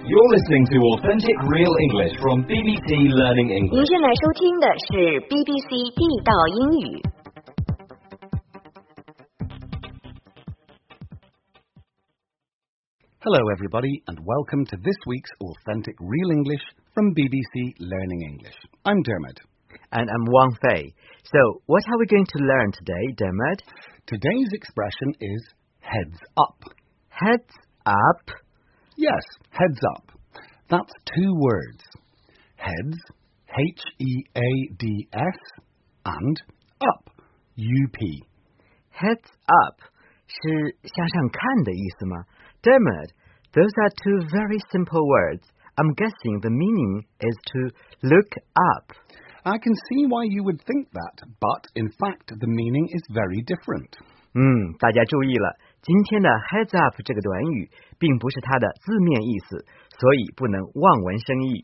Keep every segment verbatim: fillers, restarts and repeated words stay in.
You're listening to Authentic Real English from B B C Learning English. 您正在收听的是 B B C 地道英语。 Hello everybody and welcome to this week's Authentic Real English from B B C Learning English. I'm Dermot. And I'm Wang Fei. So, what are we going to learn today, Dermot? Today's expression is heads up. Heads up? Yes, heads up. That's two words. Heads, H E A D S, and up, U P. Heads up 是向上看的意思吗？ Dermot, those are two very simple words. I'm guessing the meaning is to look up. I can see why you would think that, but in fact the meaning is very different. 嗯，大家注意了，今天的 heads up 这个短语并不是它的字面意思，所以不能望文生义。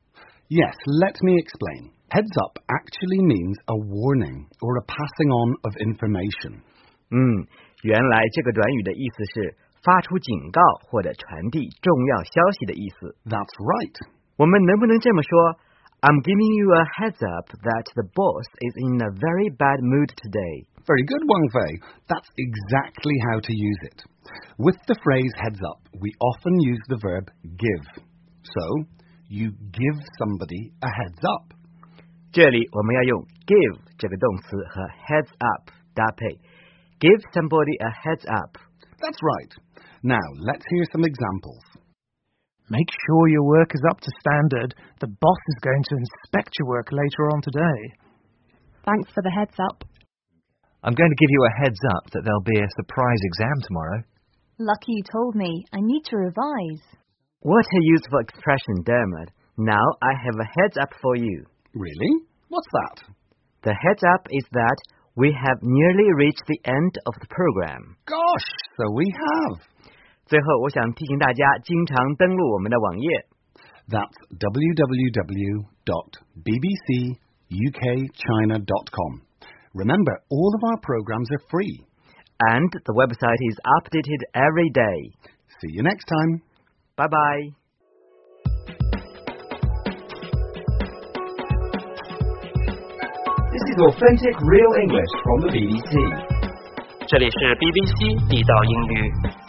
Yes, let me explain. Heads up actually means a warning or a passing on of information. 嗯，原来这个短语的意思是发出警告或者传递重要消息的意思。 That's right. 我们能不能这么说 I'm giving you a heads up that the boss is in a very bad mood today. Very good, Wang Fei. That's exactly how to use it. With the phrase heads up, we often use the verb give. So, you give somebody a heads up. 这里我们要用 give 这个动词和 heads up 搭配。Give somebody a heads up. That's right. Now, let's hear some examples. Make sure your work is up to standard. The boss is going to inspect your work later on today. Thanks for the heads up. I'm going to give you a heads up that there'll be a surprise exam tomorrow. Lucky you told me. I need to revise. What a useful expression, Dermot. Now I have a heads up for you. Really? What's that? The heads up is that we have nearly reached the end of the program. Gosh, so we have. 最后我想提醒大家经常登录我们的网页。 That's w w w dot b b c u k china dot com. Remember, all of our programs are free. And the website is updated every day. See you next time. Bye-bye. This is Authentic Real English from the B B C. 这里是 B B C 地道英语。